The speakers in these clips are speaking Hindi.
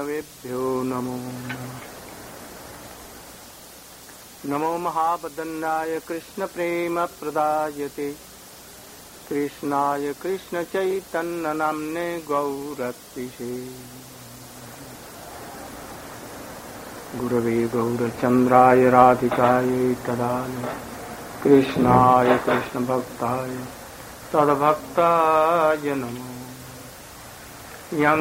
गुरवेभ्यो नमो नमो महावदन्नाय कृष्ण प्रेम प्रदायते कृष्णाय कृष्ण चैतन्य नाम्ने गौरतिषे गुरवे गौरचंद्राय राधिकाय तदालय कृष्णाय कृष्ण भक्ताय तद्भक्ताय नमो यं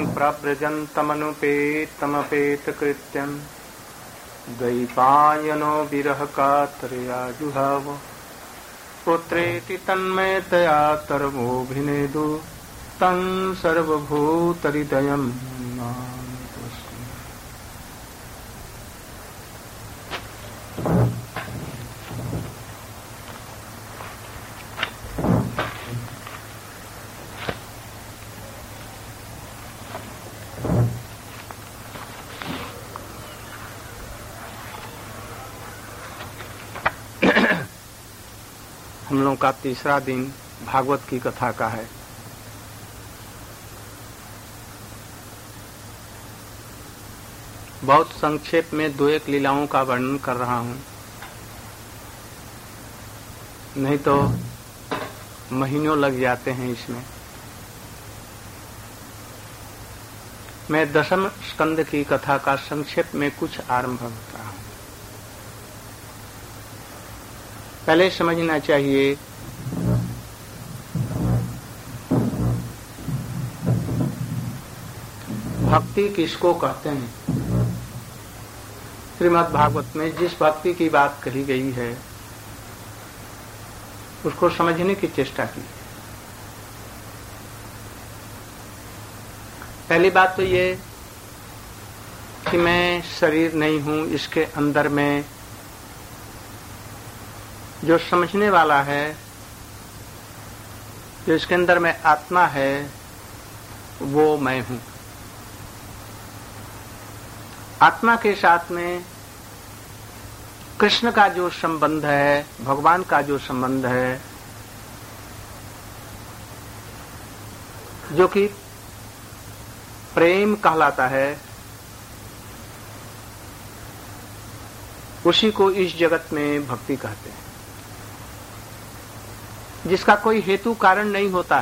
प्रव्रजन्तमनुपेतमपेतकृत्यं द्वैपायनो विरह कातरया जुहाव पुत्रेति तन्मयतया तरवोऽभिनेदु तं सर्वभूतहृदयं हम लोगों का तीसरा दिन भागवत की कथा का है। बहुत संक्षेप में दो एक लीलाओं का वर्णन कर रहा हूं, नहीं तो महीनों लग जाते हैं इसमें। मैं दशम स्कंद की कथा का संक्षेप में कुछ आरंभ करता हूं। पहले समझना चाहिए भक्ति किसको कहते हैं। श्रीमद् भागवत में जिस भक्ति की बात कही गई है उसको समझने की चेष्टा की। पहली बात तो ये कि मैं शरीर नहीं हूं, इसके अंदर में जो समझने वाला है, जो इसके अंदर में आत्मा है, वो मैं हूं। आत्मा के साथ में कृष्ण का जो संबंध है, भगवान का जो संबंध है, जो कि प्रेम कहलाता है, उसी को इस जगत में भक्ति कहते हैं, जिसका कोई हेतु कारण नहीं होता।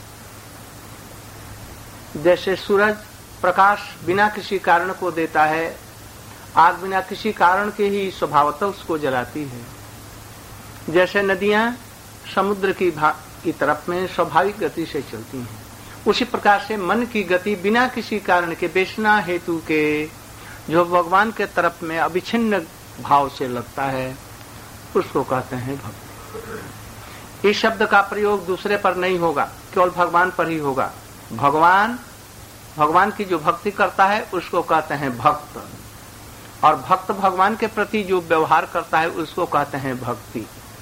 जैसे सूरज प्रकाश बिना किसी कारण को देता है, आग बिना किसी कारण के ही स्वभावतः उसको जलाती है। जैसे नदियां समुद्र की तरफ में स्वाभाविक गति से चलती हैं, उसी प्रकार से मन की गति बिना किसी कारण के, बेसना हेतु के, जो भगवान के तरफ में अविच्छिन्न भाव से लगता है, उसको कहते हैं भक्ति। इस शब्द का प्रयोग दूसरे पर नहीं होगा, केवल भगवान पर ही होगा। भगवान की जो भक्ति करता है उसको कहते हैं भक्त, और भक्त भगवान के प्रति जो व्यवहार करता है उसको कहते हैं भक्ति।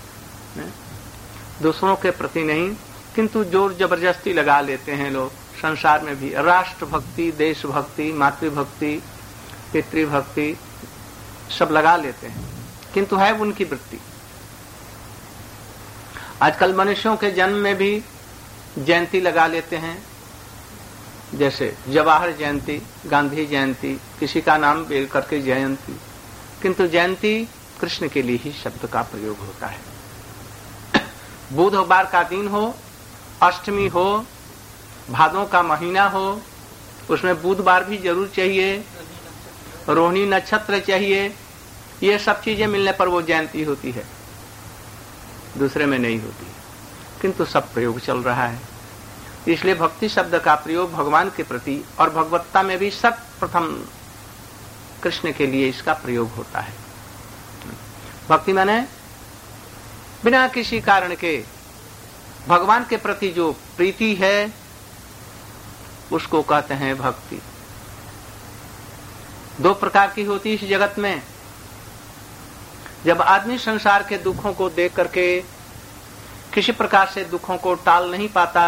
दूसरों के प्रति नहीं, किंतु जोर जबरदस्ती लगा लेते हैं लोग संसार में भी। राष्ट्र भक्ति, देश भक्ति, मातृभक्ति, पितृभक्ति सब लगा लेते हैं, किंतु है उनकी वृत्ति। आजकल मनुष्यों के जन्म में भी जयंती लगा लेते हैं, जैसे जवाहर जयंती, गांधी जयंती, किसी का नाम ले करके जयंती, किंतु जयंती कृष्ण के लिए ही शब्द का प्रयोग होता है। बुधवार का दिन हो, अष्टमी हो, भादों का महीना हो, उसमें बुधवार भी जरूर चाहिए, रोहिणी नक्षत्र चाहिए, ये सब चीजें मिलने पर वो जयंती होती है, दूसरे में नहीं होती। किंतु सब प्रयोग चल रहा है। इसलिए भक्ति शब्द का प्रयोग भगवान के प्रति और भगवत्ता में भी सर्वप्रथम कृष्ण के लिए इसका प्रयोग होता है। भक्ति माने बिना किसी कारण के भगवान के प्रति जो प्रीति है उसको कहते हैं भक्ति। दो प्रकार की होती है इस जगत में। जब आदमी संसार के दुखों को देख करके किसी प्रकार से दुखों को टाल नहीं पाता,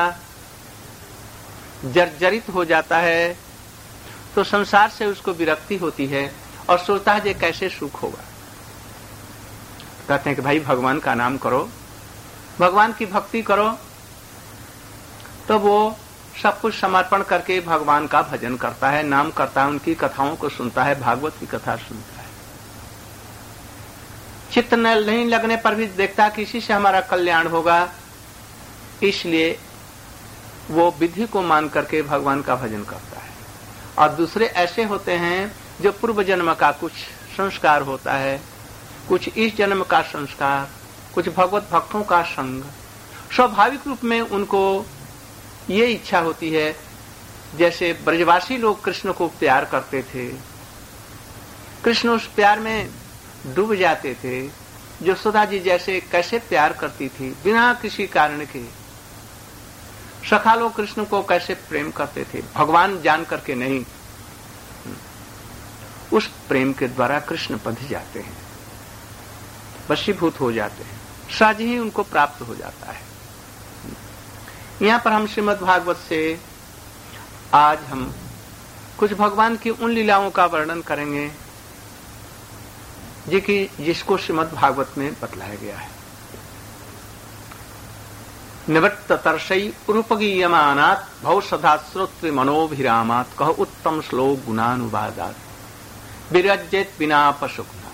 जर्जरित हो जाता है, तो संसार से उसको विरक्ति होती है और सोचता है ये कैसे सुख होगा। कहते हैं कि भाई भगवान का नाम करो, भगवान की भक्ति करो, तो वो सब कुछ समर्पण करके भगवान का भजन करता है, नाम करता है, उनकी कथाओं को सुनता है, भागवत की कथा सुनता है। चित्त नहीं लगने पर भी देखता कि इसी से हमारा कल्याण होगा, इसलिए वो विधि को मान करके भगवान का भजन करता है। और दूसरे ऐसे होते हैं जो पूर्व जन्म का कुछ संस्कार होता है, कुछ इस जन्म का संस्कार, कुछ भगवत भक्तों का संग, स्वाभाविक रूप में उनको ये इच्छा होती है, जैसे ब्रजवासी लोग कृष्ण को प्यार करते थे, कृष्ण उस प्यार में डूब जाते थे। यशोदा जी जैसे कैसे प्यार करती थी बिना किसी कारण के, सखा लोग कृष्ण को कैसे प्रेम करते थे, भगवान जान करके नहीं, उस प्रेम के द्वारा कृष्ण बंध जाते हैं, वशीभूत हो जाते हैं, सहज ही उनको प्राप्त हो जाता है। यहां पर हम श्रीमद् भागवत से आज हम कुछ भगवान की उन लीलाओं का वर्णन करेंगे जिसको श्रीमद् भागवत में बतलाया गया है। निवृत्त तरसई रूपगीयमानात् भव सदा श्रोत्र मनोभिरामात् कह उत्तम श्लोक गुणानुवादात् विरज्येत बिना पशुघ्नात्।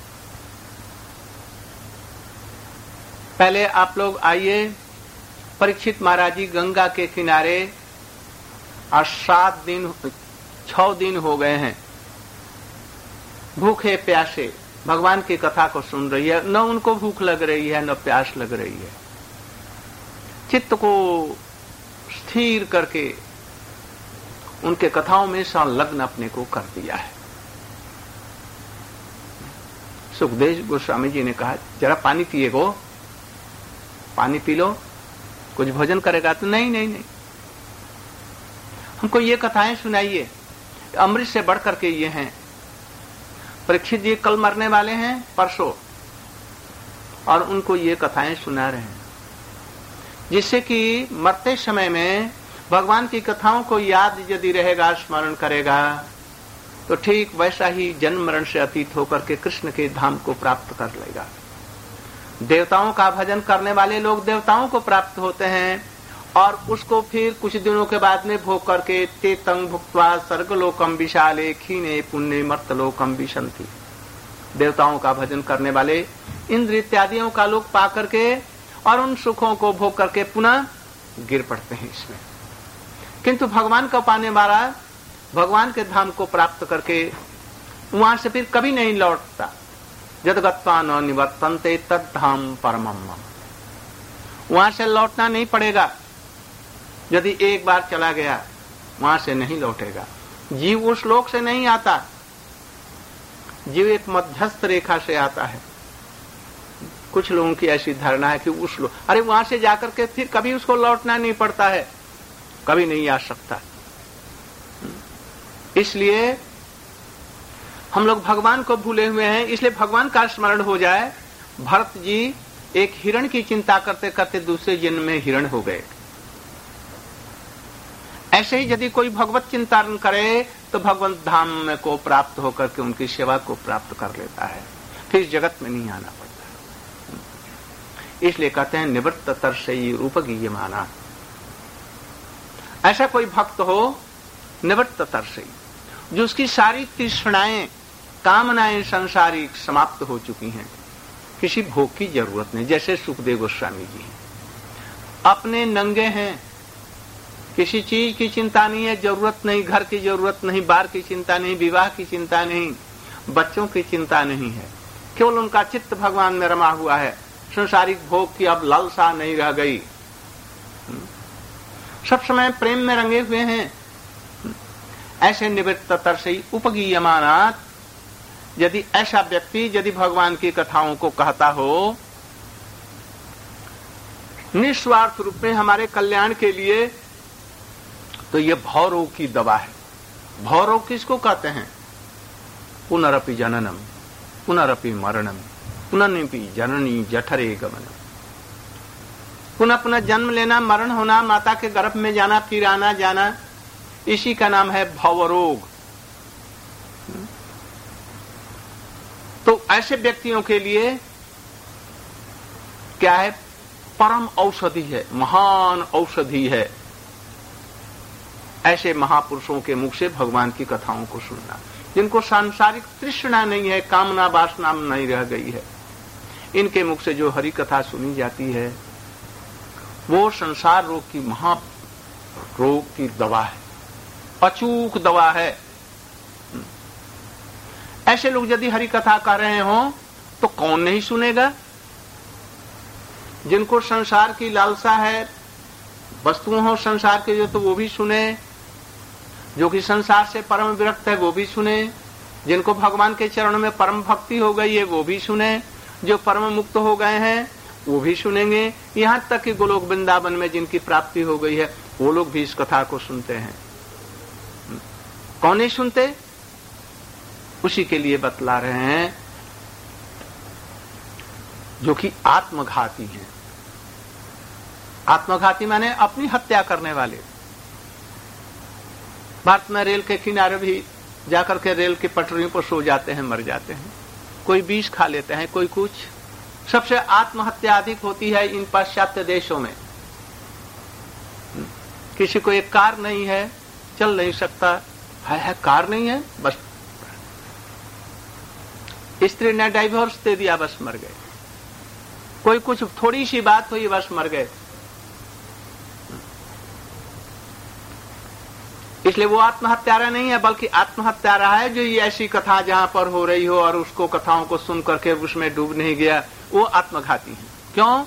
पहले आप लोग आइए, परीक्षित महाराज जी गंगा के किनारे आज 6 दिन हो गए हैं, भूखे प्यासे भगवान की कथा को सुन रही है। न उनको भूख लग रही है न प्यास लग रही है, चित्त को स्थिर करके उनके कथाओं में संलग्न अपने को कर दिया है। सुखदेव गोस्वामी जी ने कहा, जरा पानी पिएगो, पानी पी लो, कुछ भोजन करेगा तो नहीं नहीं नहीं, हमको ये कथाएं सुनाइए, अमृत से बढ़ करके ये हैं। परीक्षित जी कल मरने वाले हैं, परसों, और उनको ये कथाएं सुना रहे हैं, जिससे कि मरते समय में भगवान की कथाओं को याद यदि रहेगा, स्मरण करेगा, तो ठीक वैसा ही जन्म मरण से अतीत होकर के कृष्ण के धाम को प्राप्त कर लेगा। देवताओं का भजन करने वाले लोग देवताओं को प्राप्त होते हैं, और उसको फिर कुछ दिनों के बाद में भोग करके ते तंग भुक्त्वा स्वर्गलोकम विशाले खीने पुण्य मर्तलोकम विशंति। देवताओं का भजन करने वाले इंद्र इत्यादियों का लोक पा करके और उन सुखों को भोग करके पुनः गिर पड़ते हैं इसमें। किंतु भगवान को पाने वाला भगवान के धाम को प्राप्त करके वहां से फिर कभी नहीं लौटता। यद्गत्वा न निवर्तन्ते तद्धाम परमम्। वहां से लौटना नहीं पड़ेगा, यदि एक बार चला गया वहां से नहीं लौटेगा। जीव उस लोक से नहीं आता, जीव एक मध्यस्थ रेखा से आता है। कुछ लोगों की ऐसी धारणा है कि उस लोक, अरे वहां से जाकर के फिर कभी उसको लौटना नहीं पड़ता है, कभी नहीं आ सकता। इसलिए हम लोग भगवान को भूले हुए हैं, इसलिए भगवान का स्मरण हो जाए। भरत जी एक हिरण की चिंता करते करते दूसरे जन्म में हिरण हो गए। ऐसे ही यदि कोई भगवत चिंतन करे तो भगवत धाम को प्राप्त होकर के उनकी सेवा को प्राप्त कर लेता है, फिर जगत में नहीं आना पड़ता। इसलिए कहते हैं निवृत्त तरसई रूपगीयमाना। ऐसा कोई भक्त हो निवृत्त तरसई, जो उसकी सारी तृष्णाएं कामनाएं संसारिक समाप्त हो चुकी हैं, किसी भोग की जरूरत नहीं। जैसे सुखदेव गोस्वामी जी अपने नंगे हैं, किसी चीज की चिंता नहीं है, जरूरत नहीं, घर की जरूरत नहीं, बार की चिंता नहीं, विवाह की चिंता नहीं, बच्चों की चिंता नहीं है, केवल उनका चित्त भगवान में रमा हुआ है। संसारिक भोग की अब लालसा नहीं रह गई, सब समय प्रेम में रंगे हुए हैं। ऐसे निवृत्त तरसई उपगीयमानात्। यदि ऐसा व्यक्ति यदि भगवान की कथाओं को कहता हो निस्वार्थ रूप में हमारे कल्याण के लिए, तो ये भवरोग की दवा है। भवरोग किसको कहते हैं? पुनरपि जननम पुनरपि मरणम पुनरपि जननी जठरे गमनम। पुनः पुनः जन्म लेना, मरण होना, माता के गर्भ में जाना, फिर आना जाना, इसी का नाम है भवरोग। तो ऐसे व्यक्तियों के लिए क्या है? परम औषधि है, महान औषधि है। ऐसे महापुरुषों के मुख से भगवान की कथाओं को सुनना, जिनको सांसारिक तृष्णा नहीं है, कामना वासना नहीं रह गई है, इनके मुख से जो हरि कथा सुनी जाती है वो संसार रोग की महा रोग की दवा है, अचूक दवा है। ऐसे लोग यदि हरि कथा कर रहे हो तो कौन नहीं सुनेगा? जिनको संसार की लालसा है, वस्तुओं हो संसार के जो, तो वो भी सुने। जो कि संसार से परम विरक्त है वो भी सुने। जिनको भगवान के चरणों में परम भक्ति हो गई है वो भी सुने। जो परम मुक्त हो गए हैं वो भी सुनेंगे। यहां तक कि गोलोक वृंदावन में जिनकी प्राप्ति हो गई है वो लोग भी इस कथा को सुनते हैं। कौन नहीं सुनते? उसी के लिए बतला रहे हैं जो कि आत्मघाती हैं। आत्मघाती माने अपनी हत्या करने वाले। भारत में रेल के किनारे भी जाकर के रेल की पटरियों पर सो जाते हैं, मर जाते हैं। कोई विष खा लेते हैं, कोई कुछ। सबसे आत्महत्या अधिक होती है इन पाश्चात्य देशों में। किसी को एक कार नहीं है, चल नहीं सकता है कार नहीं है, बस स्त्री ने डाइवोर्स दे दिया, बस मर गए। कोई कुछ थोड़ी सी बात हुई, बस मर गए। इसलिए वो आत्महत्यारा नहीं है, बल्कि आत्महत्यारा है जो ये ऐसी कथा जहां पर हो रही हो और उसको कथाओं को सुन करके उसमें डूब नहीं गया, वो आत्मघाती है। क्यों?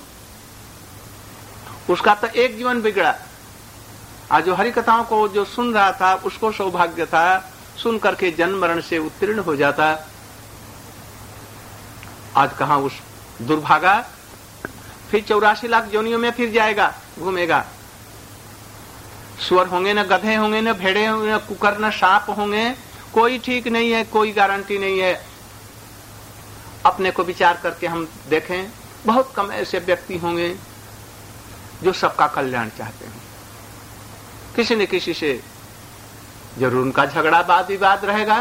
उसका तो एक जीवन बिगड़ा। आज जो हरि कथाओं को जो सुन रहा था उसको सौभाग्य था सुन करके जन्म मरण से उत्तीर्ण हो जाता। आज कहां उस दुर्भागा फिर 84 लाख योनियों में फिर जाएगा, घूमेगा। सुअर होंगे, न गधे होंगे, न भेड़े होंगे, न कुकर, न सांप होंगे। कोई ठीक नहीं है, कोई गारंटी नहीं है। अपने को विचार करके हम देखें, बहुत कम ऐसे व्यक्ति होंगे जो सबका कल्याण चाहते हैं। किसी न किसी से जरूर उनका झगड़ा वाद विवाद रहेगा।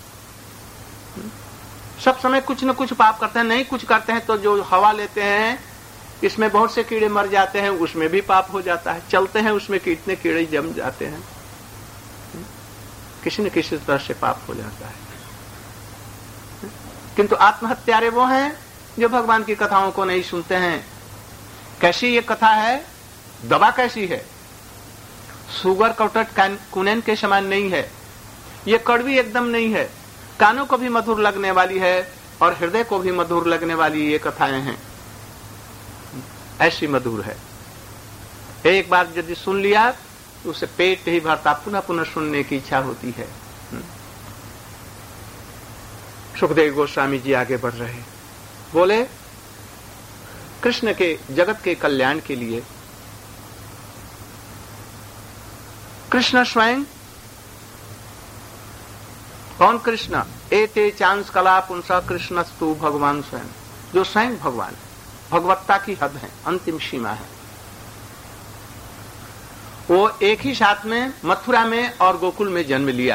सब समय कुछ न कुछ पाप करते हैं। नहीं कुछ करते हैं तो जो हवा लेते हैं इसमें बहुत से कीड़े मर जाते हैं, उसमें भी पाप हो जाता है। चलते हैं उसमें कितने कीड़े जम जाते हैं, किसी न किसी तरह से पाप हो जाता है। किंतु आत्महत्यारे वो हैं जो भगवान की कथाओं को नहीं सुनते हैं। कैसी ये कथा है? दवा कैसी है? सुगर कौटट कुनैन के समान नहीं है। ये कड़वी एकदम नहीं है। कानों को भी मधुर लगने वाली है और हृदय को भी मधुर लगने वाली ये कथाएं हैं। ऐसी मधुर है। एक बार यदि सुन लिया तो उसे पेट नहीं भरता, पुनः पुनः सुनने की इच्छा होती है। सुखदेव गोस्वामी जी आगे बढ़ रहे, बोले कृष्ण के जगत के कल्याण के लिए कृष्ण स्वयं, कौन कृष्ण? एते चांस कला पुंसा कृष्णस्तु भगवान स्वयं, जो स्वयं भगवान, भगवत्ता की हद है, अंतिम सीमा है। वो एक ही साथ में मथुरा में और गोकुल में जन्म लिया।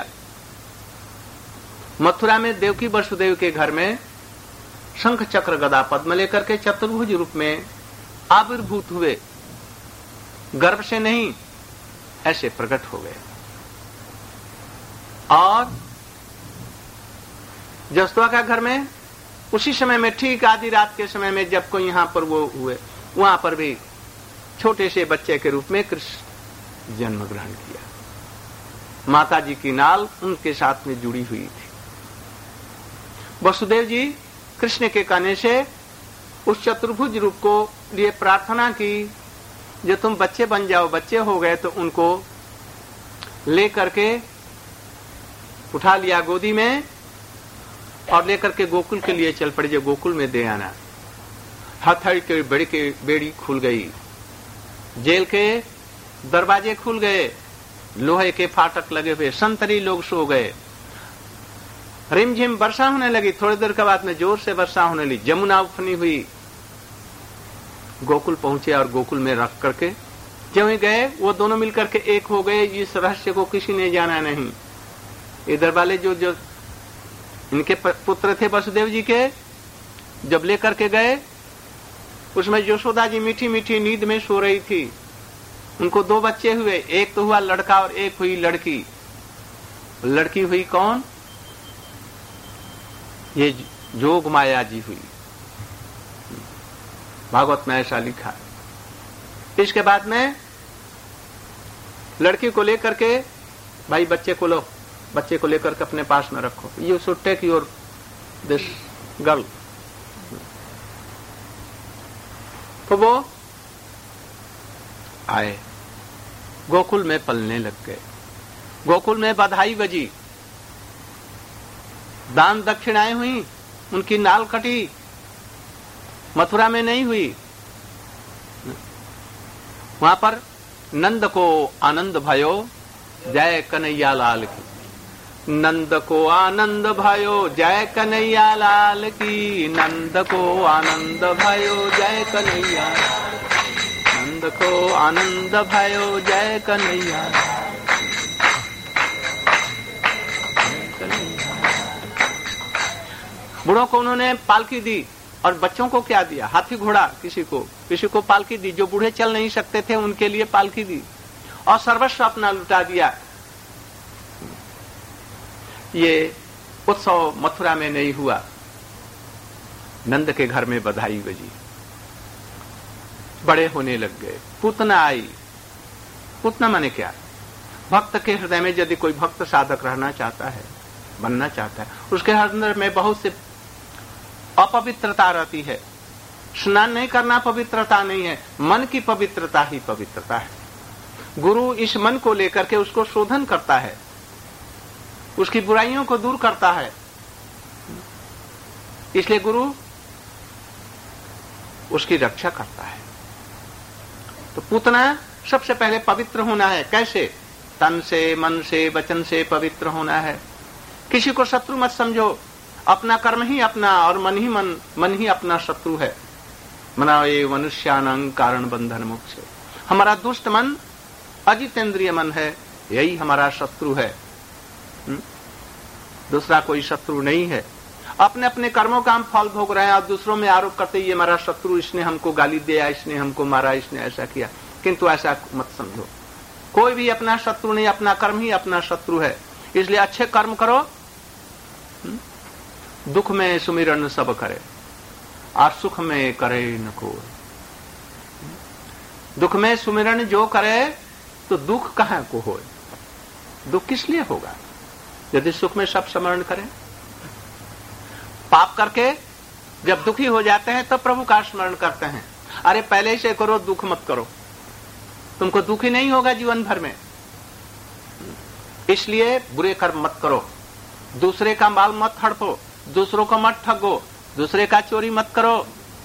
मथुरा में देवकी वसुदेव के घर में शंख चक्र गदा पद्म लेकर के चतुर्भुज रूप में आविर्भूत हुए। गर्भ से नहीं, ऐसे प्रकट हो गए। और जसोदा का घर में उसी समय में, ठीक आधी रात के समय में जब कोई यहां पर वो हुए, वहां पर भी छोटे से बच्चे के रूप में कृष्ण जन्म ग्रहण किया। माता जी की नाल उनके साथ में जुड़ी हुई थी। वसुदेव जी कृष्ण के कहने से उस चतुर्भुज रूप को लिए प्रार्थना की, जो तुम बच्चे बन जाओ। बच्चे हो गए तो उनको लेकर के उठा लिया गोदी में और लेकर के गोकुल के लिए चल पड़े, जो गोकुल में दे आना। हथौड़ी के बेड़ी खुल गई, जेल के दरवाजे खुल गए, लोहे के फाटक लगे हुए, संतरी लोग सो गए। रिमझिम वर्षा होने लगी। थोड़ी देर के बाद में जोर से वर्षा होने लगी। जमुना उफनी हुई। गोकुल पहुंचे और गोकुल में रख करके जब ही गए, वो दोनों मिलकर के एक हो गए। इस रहस्य को किसी ने जाना नहीं। इधर वाले जो इनके पुत्र थे वसुदेव जी के, जब लेकर के गए, उसमें यशोदा जी मीठी मीठी नींद में सो रही थी। उनको 2 बच्चे हुए, एक तो हुआ लड़का और एक हुई लड़की। लड़की हुई कौन? ये जोग माया जी हुई। भागवत में ऐसा लिखा है। इसके बाद में लड़की को लेकर के, भाई बच्चे को लो, बच्चे को लेकर के अपने पास में रखो, you should take your this girl. तो वो आए, गोकुल में पलने लग गए। गोकुल में बधाई बजी, दान दक्षिणाएं हुई, उनकी नाल कटी। मथुरा में नहीं हुई। वहां पर नंद को आनंद भयो, जय कन्हैया लाल की। नंद को आनंद भयो, जय कन्हैया लाल की। नंद को आनंद भयो, जय कन्हैया। नंद को आनंद भयो, जय कन्हैया। बूढ़ों को उन्होंने पालकी दी और बच्चों को क्या दिया? हाथी घोड़ा। किसी को पालकी दी। जो बूढ़े चल नहीं सकते थे उनके लिए पालकी दी और सर्वस्व अपना लुटा दिया। ये उत्सव मथुरा में नहीं हुआ, नंद के घर में बधाई बजी, बड़े होने लग गए। पूतना आई। पूतना माने क्या? भक्त के हृदय में यदि कोई भक्त साधक रहना चाहता है, बनना चाहता है, उसके हृदय में बहुत से अपवित्रता रहती है। स्नान नहीं करना पवित्रता नहीं है, मन की पवित्रता ही पवित्रता है। गुरु इस मन को लेकर के उसको शोधन करता है, उसकी बुराइयों को दूर करता है। इसलिए गुरु उसकी रक्षा करता है। तो पूतना सबसे पहले पवित्र होना है। कैसे? तन से, मन से, वचन से पवित्र होना है। किसी को शत्रु मत समझो। अपना कर्म ही अपना और मन ही अपना शत्रु है। मना ये मनुष्यानां कारण बंधन मोक्ष। हमारा दुष्ट मन, अजितेंद्रिय मन है, यही हमारा शत्रु है। दूसरा कोई शत्रु नहीं है। अपने अपने कर्मों का हम फल भोग रहे हैं और दूसरों में आरोप करते ये हमारा शत्रु, इसने हमको गाली दिया, इसने हमको मारा, इसने ऐसा किया। किंतु ऐसा मत समझो। कोई भी अपना शत्रु नहीं, अपना कर्म ही अपना शत्रु है। इसलिए अच्छे कर्म करो। दुख में सुमिरन सब करे और सुख में करे न कोई। दुख में सुमिरन जो करे तो दुख कहां को हो? दुख किस लिए होगा यदि सुख में सब स्मरण करें? पाप करके जब दुखी हो जाते हैं तब प्रभु का स्मरण करते हैं। अरे पहले से करो, दुख मत करो, तुमको दुखी नहीं होगा जीवन भर में। इसलिए बुरे कर्म मत करो, दूसरे का माल मत हड़पो, दूसरों को मत ठगो, दूसरे का चोरी मत करो,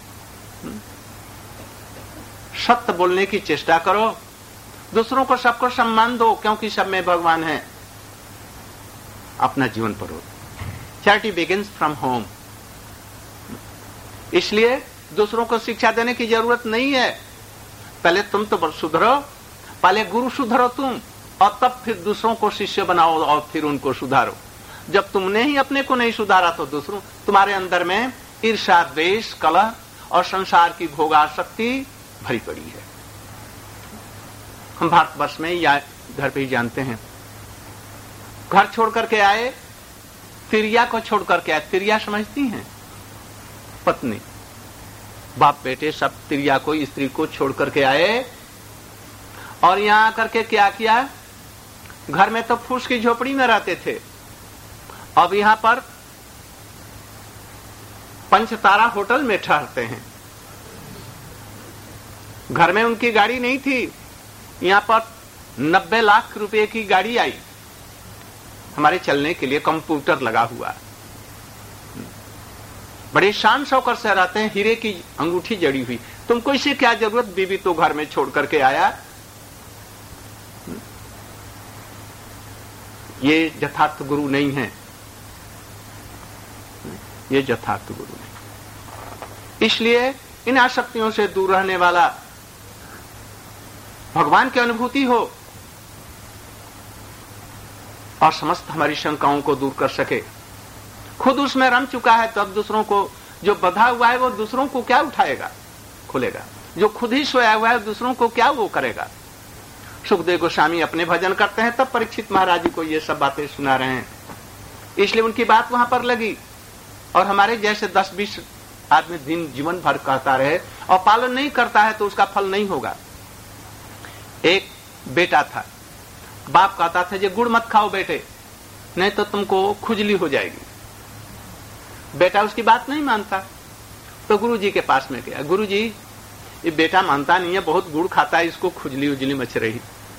सत्य बोलने की चेष्टा करो, दूसरों को सबको सम्मान दो क्योंकि सब में भगवान है। अपना जीवन पढ़ो। Charity begins from home. इसलिए दूसरों को शिक्षा देने की जरूरत नहीं है। पहले तुम तो सुधरो, पहले गुरु सुधरो तुम, और तब फिर दूसरों को शिष्य बनाओ और फिर उनको सुधारो। जब तुमने ही अपने को नहीं सुधारा तो दूसरों, तुम्हारे अंदर में ईर्ष्या, द्वेष, कलह और संसार की भोगासक्ति भरी पड़ी है। हम भारतवर्ष में या घर पे ही जानते हैं, घर छोड़ करके आए, तिरिया को छोड़ करके आए। तिरिया समझती हैं? पत्नी, बाप बेटे सब तिरिया को, स्त्री को छोड़ करके आए और यहां आकर के क्या किया? घर में तो फूस की झोपड़ी में रहते थे, अब यहां पर पंचतारा होटल में ठहरते हैं। घर में उनकी गाड़ी नहीं थी, यहां पर 90 लाख रुपए की गाड़ी आई हमारे चलने के लिए, कंप्यूटर लगा हुआ। बड़े शान शौकत से रहते हैं, हीरे की अंगूठी जड़ी हुई। तुमको इसे क्या जरूरत? बीवी तो घर में छोड़ करके आया। ये यथार्थ गुरु नहीं है, ये यथार्थ गुरु नहीं। इसलिए इन आसक्तियों से दूर रहने वाला, भगवान की अनुभूति हो और समस्त हमारी शंकाओं को दूर कर सके। खुद उसमें रम चुका है तो अब दूसरों को, जो बंधा हुआ है वो दूसरों को क्या उठाएगा, खुलेगा। जो खुद ही सोया हुआ है दूसरों को क्या वो करेगा। सुखदेव गोस्वामी अपने भजन करते हैं, तब परीक्षित महाराज जी को ये सब बातें सुना रहे हैं। इसलिए उनकी बात वहां पर लगी। और हमारे जैसे 10-20 आदमी दिन जीवन भर कहता रहे और पालन नहीं करता है तो उसका फल नहीं होगा। एक बेटा था, बाप कहता था, ये गुड़ मत खाओ बेटे, नहीं तो तुमको खुजली हो जाएगी। बेटा उसकी बात नहीं मानता, तो गुरुजी के पास में गया। गुरुजी, ये बेटा मानता नहीं है, बहुत गुड़ खाता है, इसको खुजली उजली मच रही,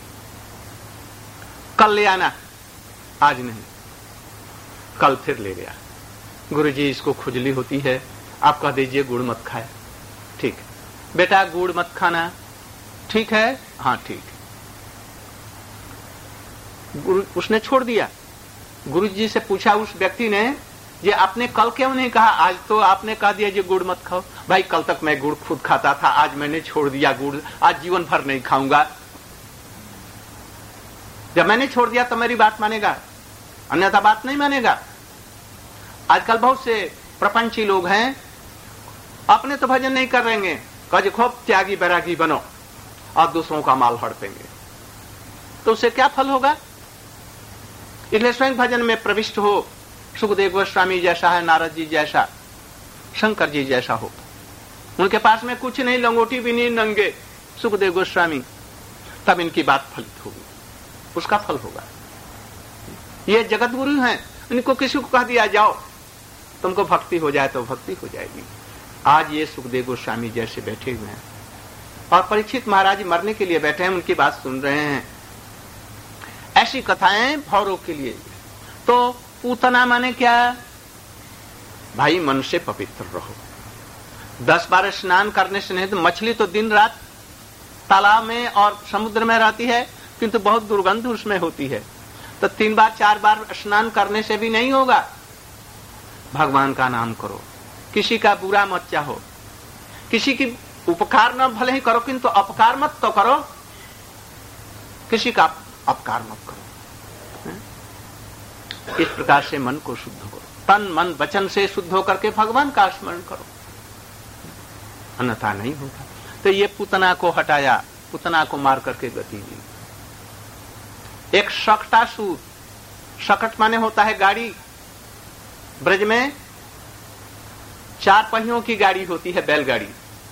कल ले आना। आज नहीं, कल फिर ले गया। गुरुजी, इसको खुजली होती है, आप कह दीजिए गुड़ मत खाए। ठीक, बेटा गुड़ मत खाना, ठीक है? हाँ ठीक। उसने छोड़ दिया। गुरुजी से पूछा उस व्यक्ति ने, ये आपने कल क्यों नहीं कहा? आज तो आपने कह दिया ये गुड़ मत खाओ। भाई कल तक मैं गुड़ खुद खाता था, आज मैंने छोड़ दिया गुड़, आज जीवन भर नहीं खाऊंगा। जब मैंने छोड़ दिया तो मेरी बात मानेगा, अन्यथा बात नहीं मानेगा। आजकल बहुत से प्रपंची लोग हैं, अपने तो भजन नहीं कर रहेंगे, कहे खूब त्यागी बैरागी बनो और दूसरों का माल हड़पेंगे, तो उससे क्या फल होगा? इसलिए स्वयं भजन में प्रविष्ट हो, सुखदेव गोस्वामी जैसा है, नारद जी जैसा, शंकर जी जैसा हो। उनके पास में कुछ नहीं, लंगोटी भी नहीं, नंगे सुखदेव गोस्वामी, तब इनकी बात फलित होगी, उसका फल होगा। ये जगत गुरु हैं, इनको किसी को कह दिया जाओ तुमको भक्ति हो जाए तो भक्ति हो जाएगी। आज ये सुखदेव गोस्वामी जैसे बैठे हुए हैं और परीक्षित महाराज मरने के लिए बैठे हैं, उनकी बात सुन रहे हैं। ऐसी कथाएं भौरों के लिए। तो पूतना माने क्या? भाई मन से पवित्र रहो। 10 बार स्नान करने से नहीं, तो मछली तो दिन रात तालाब में और समुद्र में रहती है, किंतु बहुत दुर्गंध उसमें होती है। तो 3 बार 4 बार स्नान करने से भी नहीं होगा। भगवान का नाम करो, किसी का बुरा मत चाहो, किसी की उपकार न भले ही करो, किंतु अपकार मत तो करो, किसी का अपकार मत करो। इस प्रकार से मन को शुद्ध करो, तन मन वचन से शुद्ध होकर के भगवान का स्मरण करो, अन्यथा नहीं होगा। तो ये पूतना को हटाया, पूतना को मार करके गति दी। एक शकटासुर, शकट माने होता है गाड़ी। ब्रज में 4 पहियों की गाड़ी होती है, बैलगाड़ी,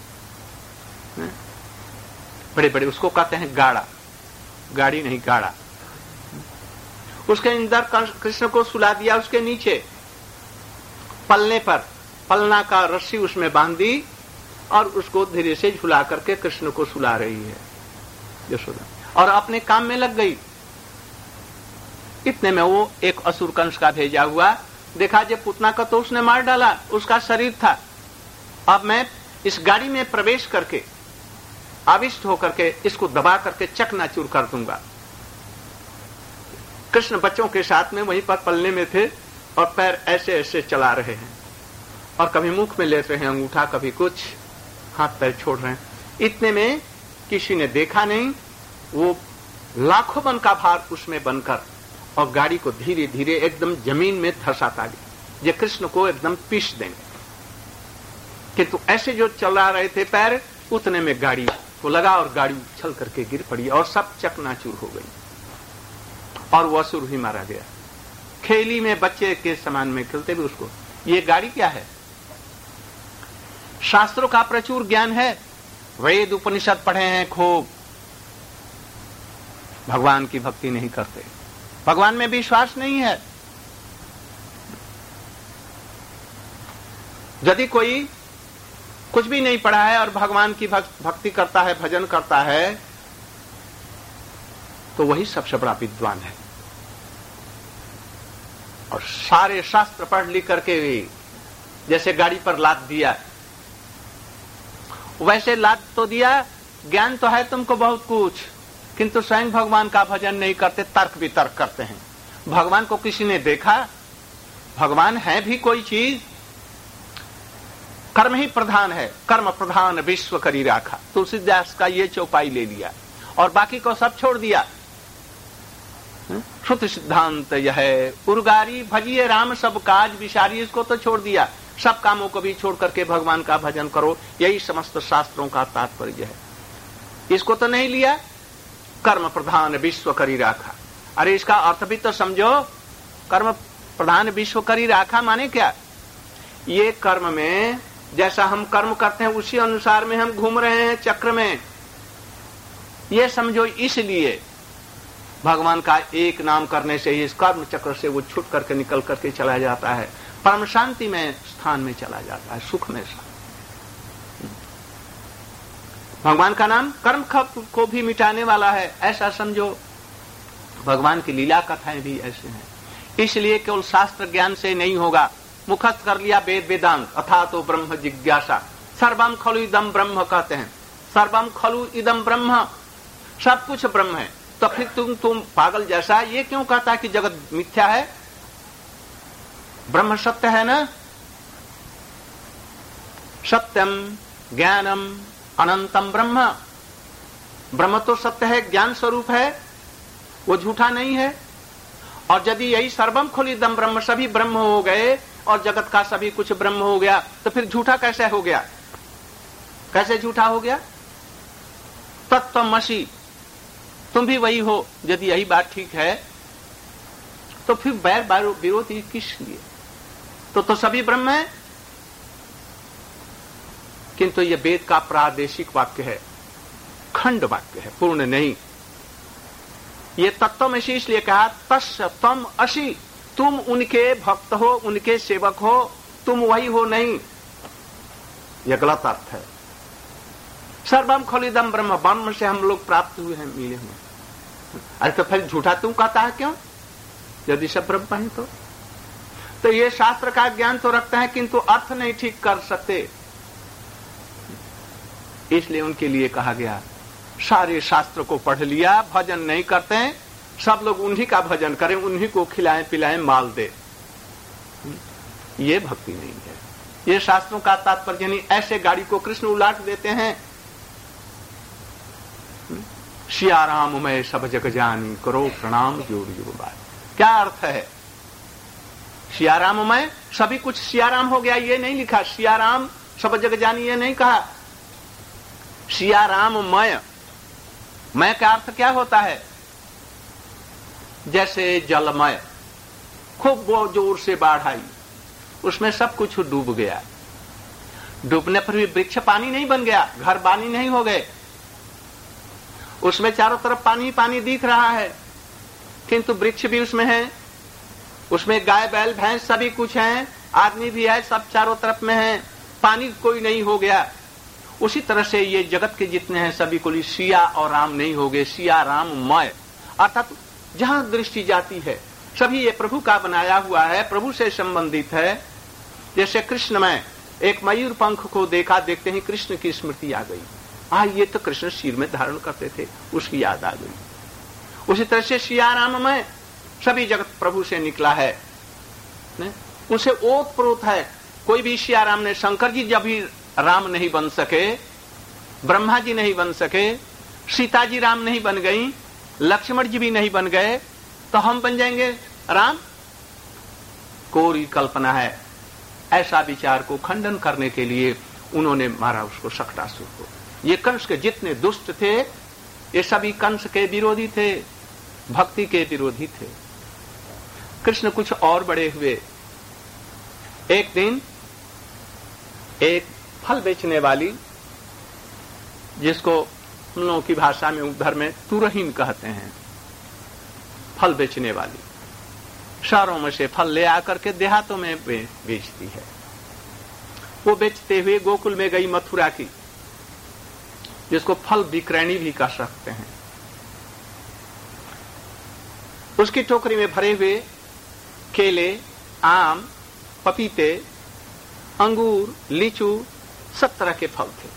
बड़े बड़े, उसको कहते हैं गाड़ा, गाड़ी नहीं गाड़ा। उसके अंदर कृष्ण को सुला दिया, उसके नीचे पलने पर पलना का रस्सी उसमें बांध दी और उसको धीरे से झुला करके कृष्ण को सुला रही है यशोदा, और अपने काम में लग गई। इतने में वो एक असुर कंस का भेजा हुआ देखा, जे पुतना का तो उसने मार डाला, उसका शरीर था। अब मैं इस गाड़ी में प्रवेश करके आविष्ट होकर के इसको दबा करके चकनाचूर कर दूंगा। कृष्ण बच्चों के साथ में वहीं पर पलने में थे और पैर ऐसे ऐसे चला रहे हैं और कभी मुख में लेते हैं अंगूठा, कभी कुछ, हाथ पैर छोड़ रहे हैं। इतने में किसी ने देखा नहीं, वो लाखों मन का भार उसमें बनकर और गाड़ी को धीरे धीरे एकदम जमीन में धंसाता गया, ये कृष्ण को एकदम पीस देंगे। किंतु ऐसे जो चला रहे थे पैर, उतने में गाड़ी को लगा और गाड़ी उछल करके गिर पड़ी और सब चकनाचूर हो गई और वो असुर ही मारा गया। खेली में बच्चे के समान में खेलते भी उसको। ये गाड़ी क्या है? शास्त्रों का प्रचुर ज्ञान है, वेद उपनिषद पढ़े हैं खूब, भगवान की भक्ति नहीं करते, भगवान में विश्वास नहीं है। यदि कोई कुछ भी नहीं पढ़ा है और भगवान की भक्ति करता है, भजन करता है, तो वही सबसे बड़ा विद्वान है। और सारे शास्त्र पढ़ लिख करके भी जैसे गाड़ी पर लाद दिया, वैसे लाद तो दिया, ज्ञान तो है तुमको बहुत कुछ, किंतु स्वयं भगवान का भजन नहीं करते, तर्क वितर्क करते हैं। भगवान को किसी ने देखा? भगवान है भी कोई चीज? कर्म ही प्रधान है, कर्म प्रधान विश्व करी राखा। तुलसीदास का ये चौपाई ले लिया और बाकी को सब छोड़ दिया। श्रुति सिद्धांत यह है, उर्गारी भजिए राम सब काज विचारी, इसको तो छोड़ दिया। सब कामों को भी छोड़ करके भगवान का भजन करो, यही समस्त शास्त्रों का तात्पर्य है। इसको तो नहीं लिया। कर्म प्रधान विश्व करी राखा। अरे इसका अर्थ भी तो समझो, कर्म प्रधान विश्व करी राखा माने क्या? ये कर्म में जैसा हम कर्म करते हैं उसी अनुसार में हम घूम रहे हैं चक्र में, ये समझो। इसलिए भगवान का एक नाम करने से ही इस कर्म चक्र से वो छूट करके निकल करके चला जाता है, परम शांति में स्थान में चला जाता है, सुख में। भगवान का नाम कर्म को भी मिटाने वाला है, ऐसा समझो। भगवान की लीला कथाएं भी ऐसे हैं। इसलिए केवल शास्त्र ज्ञान से नहीं होगा। मुखस्थ कर लिया वेद वेदांत अथा तो ब्रह्म जिज्ञासा। सर्वम खलु इदम ब्रह्म कहते हैं, सर्वम खलु इदम ब्रह्म, सब कुछ ब्रह्म है। तो फिर तुम पागल जैसा ये क्यों कहता कि जगत मिथ्या है? ब्रह्म सत्य है ना? सत्यम ज्ञानम अनंतम ब्रह्म, ब्रह्म तो सत्य है, ज्ञान स्वरूप है, वो झूठा नहीं है। और यदि यही सर्वम खलुइदम ब्रह्म, सभी ब्रह्म हो गए और जगत का सभी कुछ ब्रह्म हो गया, तो फिर झूठा कैसे हो गया? कैसे झूठा हो गया? तत्त्वमसि, तुम भी वही हो। यदि यही बात ठीक है तो फिर बैर विरोधी किस लिए? तो सभी ब्रह्म है। किंतु ये वेद का प्रादेशिक वाक्य है, खंड वाक्य है, पूर्ण नहीं। ये तत्त्वमसि इसलिए कहा तस्य त्वम असि, तुम उनके भक्त हो, उनके सेवक हो, तुम वही हो नहीं, यह गलत अर्थ है। सर्वम खलुइदम ब्रह्म, ब्रह्म से हम लोग प्राप्त हुए हैं, मिले हुए। अरे तो फिर झूठा तुम कहता है क्यों? यदि सब ब्रह्म है तो ये शास्त्र का ज्ञान तो रखते हैं किंतु अर्थ नहीं ठीक कर सकते। इसलिए उनके लिए कहा गया सारे शास्त्र को पढ़ लिया, भजन नहीं करते हैं, सब लोग उन्हीं का भजन करें, उन्हीं को खिलाएं पिलाएं माल दे, ये भक्ति नहीं है। ये शास्त्रों का तात्पर्य नहीं। ऐसे गाड़ी को कृष्ण उलाट देते हैं। सिया राम मैं सब जग जानी, करो प्रणाम जोड़ जोड़ बात। क्या अर्थ है? सिया राम मैं, सभी कुछ सिया राम हो गया, ये नहीं लिखा। सिया राम सब जग जानी, ये नहीं कहा। सिया राम मैं का अर्थ क्या होता है? जैसे जलमय, खूब बहुत जोर से बाढ़ आई, उसमें सब कुछ डूब गया। डूबने पर भी वृक्ष पानी नहीं बन गया, घर पानी नहीं हो गए, उसमें चारों तरफ पानी पानी दिख रहा है, किंतु वृक्ष भी उसमें है, उसमें गाय बैल भैंस सभी कुछ है, आदमी भी है, सब चारों तरफ में है, पानी कोई नहीं हो गया। उसी तरह से ये जगत के जितने हैं सभी को सिया और राम नहीं हो गए, सिया राम मय, अर्थात जहां दृष्टि जाती है सभी ये प्रभु का बनाया हुआ है, प्रभु से संबंधित है। जैसे कृष्ण में एक मयूर पंख को देखा, देखते ही कृष्ण की स्मृति आ गई। ये तो कृष्ण सिर में धारण करते थे, उसकी याद आ गई। उसी तरह से सिया राम में सभी जगत प्रभु से निकला है, उनसे ओत प्रोत है। कोई भी सिया राम ने, शंकर जी जब भी राम नहीं बन सके, ब्रह्मा जी नहीं बन सके, सीता जी राम नहीं बन गई, लक्ष्मण जी भी नहीं बन गए, तो हम बन जाएंगे राम? कोरी कल्पना है। ऐसा विचार को खंडन करने के लिए उन्होंने मारा उसको, शक्टासुर को। ये कंस के जितने दुष्ट थे ये सभी कंस के विरोधी थे, भक्ति के विरोधी थे। कृष्ण कुछ और बड़े हुए। एक दिन एक फल बेचने वाली, जिसको हम लोगों की भाषा में उधर में तुरहीन कहते हैं, फल बेचने वाली शहरों में से फल ले आकर के देहातों में बेचती है। वो बेचते हुए गोकुल में गई, मथुरा की, जिसको फल विक्रयणी भी कह सकते हैं। उसकी टोकरी में भरे हुए केले, आम, पपीते, अंगूर, लीचू, सब तरह के फल थे।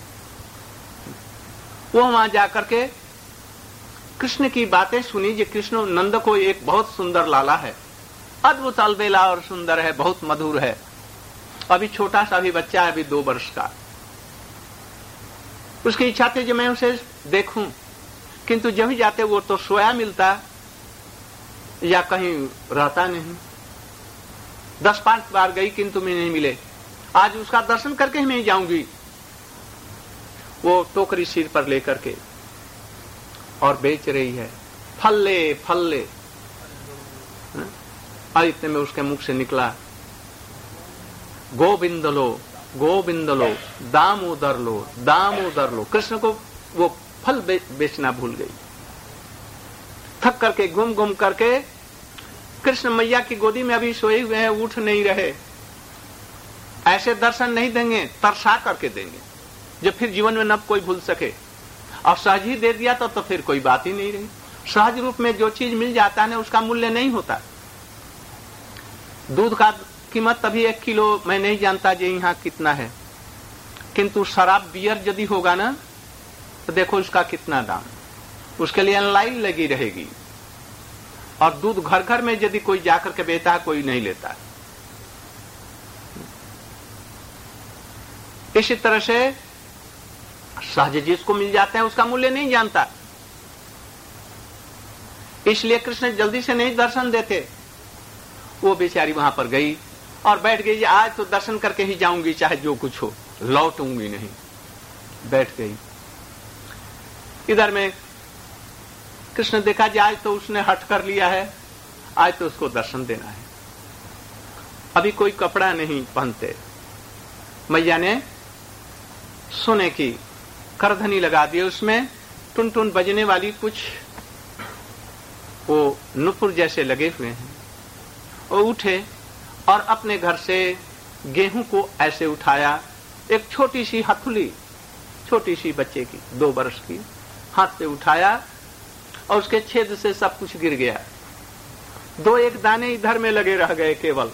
वो वहां जाकर के कृष्ण की बातें सुनी। जो कृष्ण नंद को एक बहुत सुंदर लाला है, अद्भुत अलबेला और सुंदर है, बहुत मधुर है, अभी छोटा सा भी बच्चा है, अभी 2 वर्ष का। उसकी इच्छा थी कि मैं उसे देखूं, किंतु जब ही जाते वो तो सोया मिलता या कहीं रहता नहीं। 10-5 बार गई किंतु मैं नहीं मिले। आज उसका दर्शन करके ही मैं जाऊंगी। वो टोकरी सिर पर लेकर के और बेच रही है, फल ले फल ले। और इतने में उसके मुख से निकला, गोविंद लो गोविंद लो, दामोदर लो दामोदर लो। कृष्ण को वो फल बेचना भूल गई। थक करके घूम घूम करके कृष्ण मैया की गोदी में अभी सोए हुए हैं, उठ नहीं रहे। ऐसे दर्शन नहीं देंगे, तरसा करके देंगे जो फिर जीवन में न कोई भूल सके। और सहज ही दे दिया तो फिर कोई बात ही नहीं रही। सहज रूप में जो चीज मिल जाता है ना, उसका मूल्य नहीं होता। दूध का कीमत तभी 1 किलो मैं नहीं जानता जी यहाँ कितना है, किंतु शराब बियर यदि होगा ना तो देखो उसका कितना दाम। उसके लिए लाइन लगी रहेगी। और दूध घर घर में यदि कोई जाकर के बेचता है, कोई नहीं लेता। इसी तरह से सहज जिसको मिल जाते हैं उसका मूल्य नहीं जानता। इसलिए कृष्ण जल्दी से नहीं दर्शन देते। वो बेचारी वहां पर गई और बैठ गई, आज तो दर्शन करके ही जाऊंगी चाहे जो कुछ हो, लौटूंगी नहीं। बैठ गई। इधर में कृष्ण देखा कि आज तो उसने हट कर लिया है, आज तो उसको दर्शन देना है। अभी कोई कपड़ा नहीं पहनते। मैया ने सोने की करधनी लगा दी, उसमें टुन टुन बजने वाली कुछ वो नुपुर जैसे लगे हुए हैं। वो उठे और अपने घर से गेहूं को ऐसे उठाया, एक छोटी सी हथुली, छोटी सी बच्चे की 2 वर्ष की, हाथ से उठाया और उसके छेद से सब कुछ गिर गया। 2-1 दाने इधर में लगे रह गए केवल।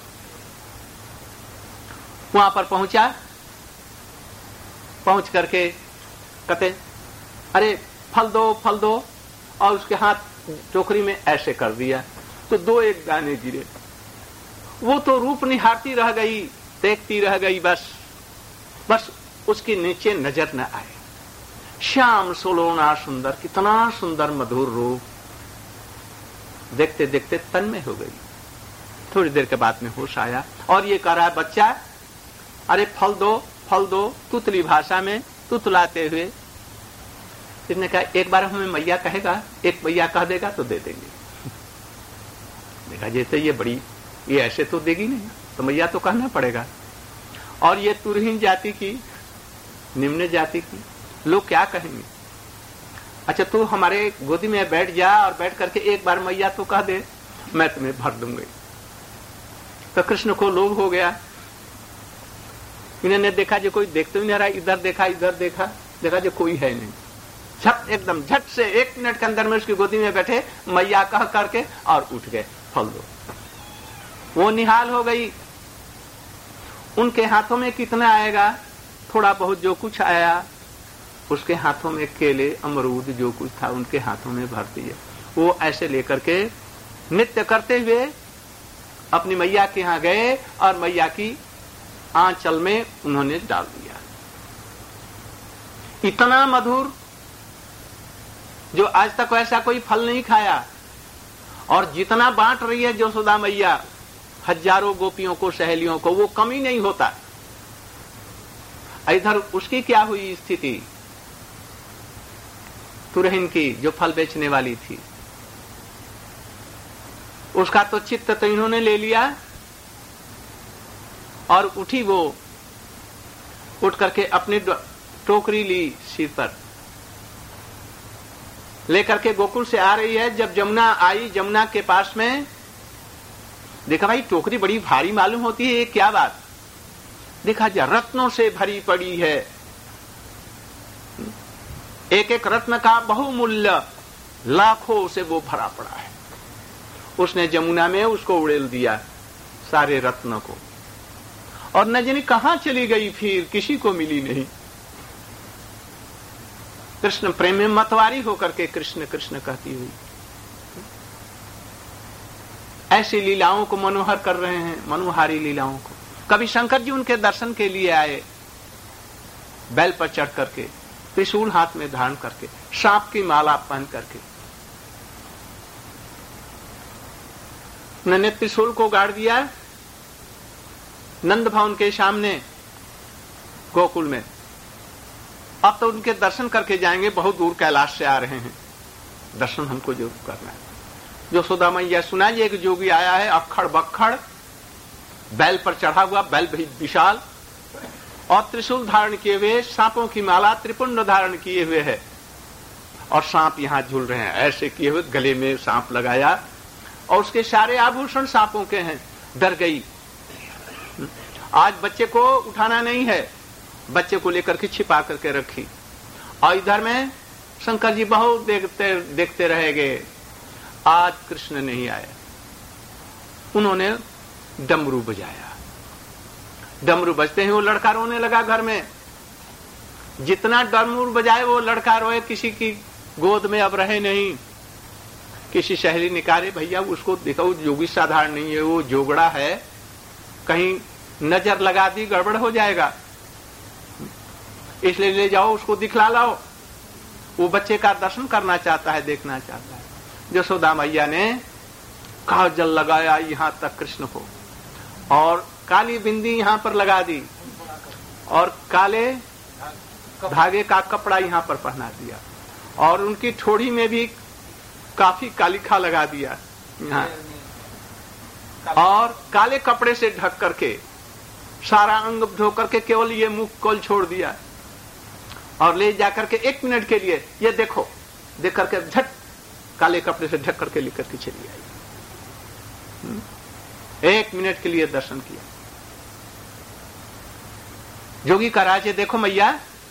वहां पर पहुंचा, पहुंच करके कहते अरे फल दो फल दो, और उसके हाथ टोकरी में ऐसे कर दिया तो 2-1 दाने गिरे। वो तो रूप निहारती रह गई, देखती रह गई, बस उसके नीचे नजर न आए। श्याम सोलोना सुंदर, कितना सुंदर मधुर रूप। देखते देखते तन्मय हो गई। थोड़ी देर के बाद में होश आया और ये कह रहा है बच्चा, अरे फल दो, तुतली भाषा में तुतलाते हुए। इसने कहा एक बार हमें मैया कहेगा, एक मैया कह देगा तो दे देंगे। देखा जैसे ये ऐसे तो देगी नहीं, तो मैया तो कहना पड़ेगा। और ये तुरहीन जाति की, निम्न जाति की, लोग क्या कहेंगे। अच्छा तू हमारे गोदी में बैठ जा और बैठ करके एक बार मैया तो कह दे, मैं तुम्हें भर दूंगी। तो कृष्ण को लोभ हो गया। इन्होंने देखा जो कोई देखते ही नहीं रहा, इधर देखा जो कोई है नहीं। एकदम झट से 1 मिनट के अंदर में उसकी गोदी में बैठे, मैया कह करके और उठ गए, फल दो। वो निहाल हो गई। उनके हाथों में कितना आएगा, थोड़ा बहुत जो कुछ आया, उसके हाथों में केले अमरूद जो कुछ था उनके हाथों में भर दिए। वो ऐसे लेकर के नृत्य करते हुए अपनी मैया के यहाँ गए और मैया की आंचल में उन्होंने डाल दिया। इतना मधुर जो आज तक ऐसा कोई फल नहीं खाया। और जितना बांट रही है यशोदा मैया हजारों गोपियों को, सहेलियों को, वो कमी नहीं होता। इधर उसकी क्या हुई स्थिति, तुरहीन की जो फल बेचने वाली थी, उसका तो चित्त तो इन्होंने ले लिया और उठी। वो उठ करके अपनी टोकरी ली सिर पर, लेकर के गोकुल से आ रही है। जब जमुना आई, जमुना के पास में देखा भाई टोकरी बड़ी भारी मालूम होती है, ये क्या बात। देखा जा रत्नों से भरी पड़ी है, एक एक रत्न का बहुमूल्य, लाखों से वो भरा पड़ा है। उसने जमुना में उसको उड़ेल दिया सारे रत्न को, और न जाने कहां चली गई, फिर किसी को मिली नहीं। कृष्ण प्रेम में मतवारी होकर के कृष्ण कृष्ण कहती हुई ऐसी लीलाओं को मनोहर कर रहे हैं, मनोहारी लीलाओं को। कभी शंकर जी उनके दर्शन के लिए आए, बैल पर चढ़ करके, त्रिशूल हाथ में धारण करके, सांप की माला पहन करके। उन्होंने त्रिशूल को गाड़ दिया नंद भवन के सामने गोकुल में। अब तो उनके दर्शन करके जाएंगे, बहुत दूर कैलाश से आ रहे हैं। दर्शन हमको जरूर करना है। यशोदा मैया सुनाई एक जोगी आया है, अक्खड़ बक्खड़, बैल पर चढ़ा हुआ, बैल भी विशाल, और त्रिशूल धारण किए हुए, सांपों की माला त्रिपुंड धारण किए हुए है, और सांप यहां झूल रहे हैं, ऐसे किए हुए गले में सांप लगाया, और उसके सारे आभूषण सांपों के हैं। डर गई। आज बच्चे को उठाना नहीं है, बच्चे को लेकर के छिपा करके रखी, और इधर में शंकर जी बहुत देखते रह गए। आज कृष्ण नहीं आया। उन्होंने डमरू बजाया। डमरू बजते ही वो लड़का रोने लगा घर में। जितना डमरू बजाए वो लड़का रोए, किसी की गोद में अब रहे नहीं। किसी सहेली निकाले, भैया उसको देखो, जोगी साधारण नहीं है, वो जोगड़ा है, कहीं नजर लगा दी गड़बड़ हो जाएगा, इसलिए ले जाओ, उसको दिखला लाओ। वो बच्चे का दर्शन करना चाहता है, देखना चाहता है। यशोदा मैया ने काजल लगाया यहां तक कृष्ण को, और काली बिंदी यहां पर लगा दी, और काले धागे का कपड़ा यहां पर पहना दिया, और उनकी ठोड़ी में भी काफी कालिखा लगा दिया यहाँ, और काले कपड़े से ढक करके सारा अंग धो करके केवल ये मुख कोल छोड़ दिया, और ले जाकर के 1 मिनट के लिए ये देखो, देख करके झट काले कपड़े से ढक करके लेकर के चली आई। 1 मिनट के लिए दर्शन किया। जोगी का राज है। देखो मैया,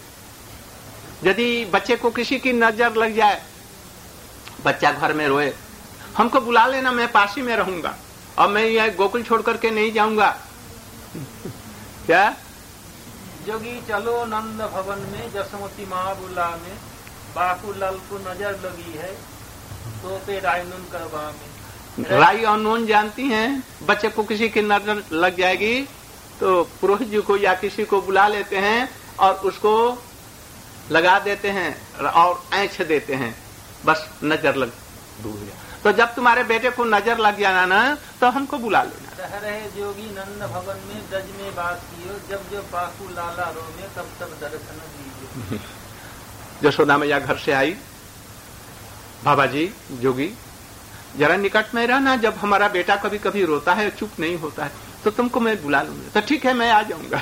यदि बच्चे को किसी की नजर लग जाए, बच्चा घर में रोए, हमको बुला लेना, मैं पास ही में रहूंगा, और मैं यह गोकुल छोड़ करके नहीं जाऊंगा। क्या जोगी चलो नंद भवन में, जसमती माँ बुला में, बाकुलाल को नजर लगी है, तो पे रायनून करवा में। राई और नून जानती हैं, बच्चे को किसी की नजर लग जाएगी तो पुरोहित जी को या किसी को बुला लेते हैं और उसको लगा देते हैं और ऐंछ देते हैं, बस नजर लग दूर गया। तो जब तुम्हारे बेटे को नजर लग जाना ना, तो हमको बुला लेना। रह रहे जोगी नंद भवन में, ब्रज में बात कियो, जब जब बाकू लाला रोवे, तब तब दर्शन दीजिए। यशोदा मैया घर से आई, बाबा जी जोगी जरा निकट में रहना, जब हमारा बेटा कभी कभी रोता है, चुप नहीं होता है, तो तुमको मैं बुला लूंगा। तो ठीक है, मैं आ जाऊंगा।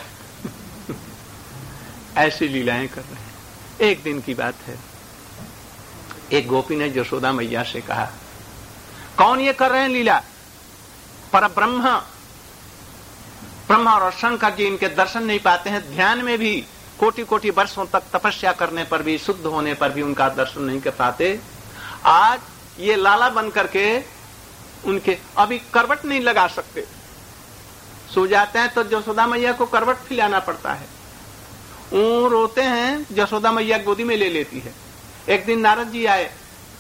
ऐसी लीलाएं कर रहे हैं। एक दिन की बात है, एक गोपी ने यशोदा मैया से कहा, कौन ये कर रहे हैं लीला? पर ब्रह्मा और शंकर जी इनके दर्शन नहीं पाते हैं, ध्यान में भी कोटि कोटि वर्षों तक तपस्या करने पर भी, शुद्ध होने पर भी उनका दर्शन नहीं कर पाते। आज ये लाला बन करके उनके अभी करवट नहीं लगा सकते, सो जाते हैं तो यशोदा मैया को करवट खिलाना पड़ता है। रोते हैं, यशोदा मैया गोदी में ले लेती है। एक दिन नारद जी आए,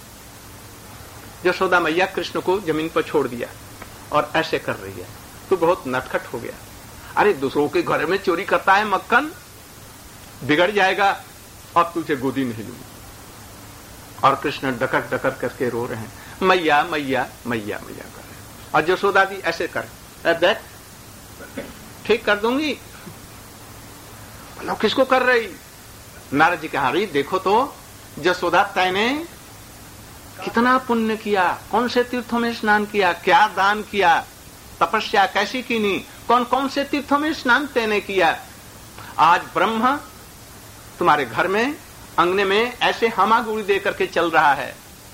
यशोदा मैया कृष्ण को जमीन पर छोड़ दिया और ऐसे कर रही है, तो बहुत नटखट हो गया। अरे दूसरों के घर में चोरी करता है मक्खन, बिगड़ जाएगा, अब तुझे गोदी नहीं लूंगी। और कृष्ण डकर डकर करके रो रहे हैं, मैया मैया मैया मैया कर रहे हैं। और यशोदा जी ऐसे कर, देख ठीक कर दूंगी। बोलो किसको कर रही? नारद जी कहा, रही देखो तो यशोदा तैने कितना पुण्य किया, कौन से तीर्थों में स्नान किया, क्या दान किया, तपस्या कैसी की नहीं, कौन कौन से तीर्थों में स्नान तैने किया। आज ब्रह्मा तुम्हारे घर में अंगने में ऐसे हामागुड़ी दे करके चल रहा है,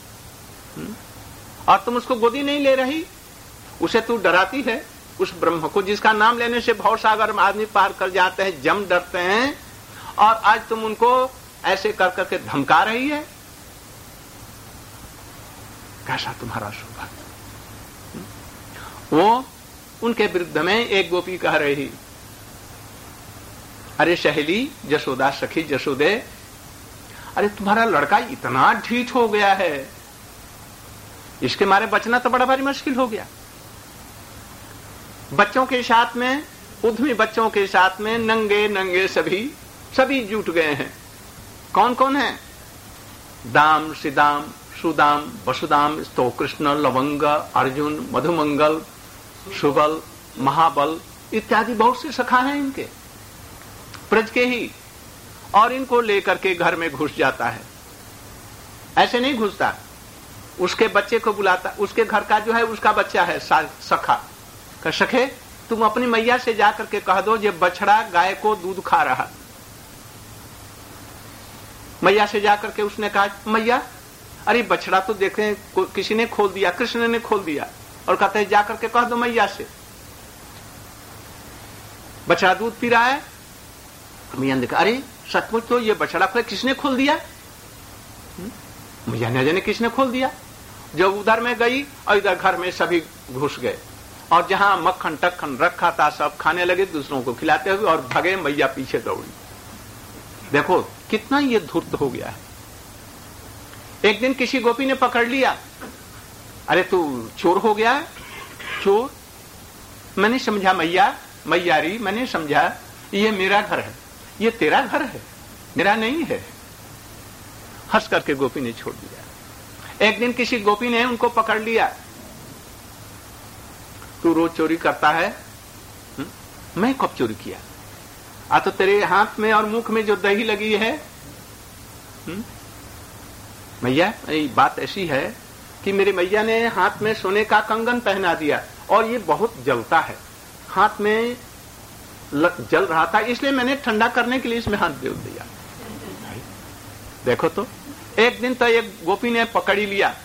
और तुम उसको गोदी नहीं ले रही। उसे तू डराती है, उस ब्रह्म को जिसका नाम लेने से भवसागर में आदमी पार कर जाते हैं, जम डरते हैं, और आज तुम उनको ऐसे कर करके धमका रही है। कैसा तुम्हारा सौभाग्य। वो उनके विरुद्ध में एक गोपी कह रही, अरे सहेली यशोदा, सखी यशोदे, अरे तुम्हारा लड़का इतना ढीठ हो गया है, इसके मारे बचना तो बड़ा भारी मुश्किल हो गया। बच्चों के साथ में, उद्यमी बच्चों के साथ में नंगे नंगे सभी जुट गए हैं। कौन कौन है? दाम, सिदाम, सुदाम, वसुदाम, स्तो कृष्ण, लवंग, अर्जुन, मधुमंगल, सुबल, महाबल इत्यादि बहुत से सखा हैं इनके, ब्रज के ही। और इनको लेकर के घर में घुस जाता है। ऐसे नहीं घुसता, उसके बच्चे को बुलाता, उसके घर का जो है उसका बच्चा है सखा, कह सखे तुम अपनी मैया से जाकर के कह दो ये बछड़ा गाय को दूध खा रहा। मैया से जाकर के उसने कहा मैया अरे बछड़ा तो देखे किसी ने खोल दिया, कृष्ण ने खोल दिया, और कहते हैं जाकर के कह दो मैया से बछड़ा दूध पी रहा है। मैया ने कहा अरे सचमुच तो ये बछड़ा किसने खोल दिया? मैया ने जाने किसने खोल दिया। जब उधर में गई और इधर घर में सभी घुस गए और जहां मक्खन टक्खन रखा था सब खाने लगे, दूसरों को खिलाते हुए, और भगे मैया पीछे दौड़ी। देखो कितना ये धूर्त हो गया है। एक दिन किसी गोपी ने पकड़ लिया, अरे तू चोर हो गया है। चोर? मैंने समझा मैयारी मैंने समझा ये मेरा घर है, ये तेरा घर है, मेरा नहीं है। हंस करके गोपी ने छोड़ दिया। एक दिन किसी गोपी ने उनको पकड़ लिया, तू रोज चोरी करता है। मैं कब चोरी किया? तो तेरे हाथ में और मुख में जो दही लगी है। मैया बात ऐसी है कि मेरी मैया ने हाथ में सोने का कंगन पहना दिया और ये बहुत जलता है, हाथ में जल रहा था, इसलिए मैंने ठंडा करने के लिए इसमें हाथ दे दिया। देखो तो एक दिन तो एक गोपी ने पकड़ ही लिया,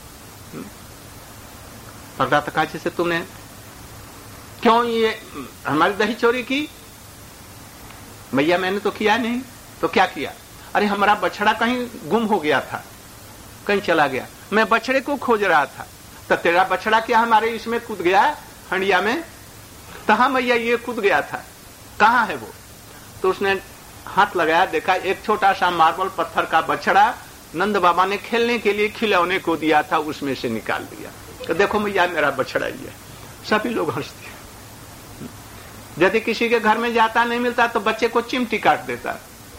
पकड़ा तो कहा जैसे तुमने क्यों ये हमारी दही चोरी की? मैया मैंने तो किया नहीं। तो क्या किया? अरे हमारा बछड़ा कहीं गुम हो गया था, कहीं चला गया, मैं बछड़े को खोज रहा था। तो तेरा बछड़ा क्या हमारे इसमें कूद गया हंडिया में? तो हाँ मैया ये कूद गया था, कहाँ है वो? तो उसने हाथ लगाया, देखा एक छोटा सा मार्बल पत्थर का बछड़ा नंद बाबा ने खेलने के लिए खिलौने को दिया था, उसमें से निकाल दिया। तो देखो मैया मेरा बछड़ा ही है। सभी लोग हंसते हैं। यदि किसी के घर में जाता नहीं मिलता तो बच्चे को चिमटी काट देता।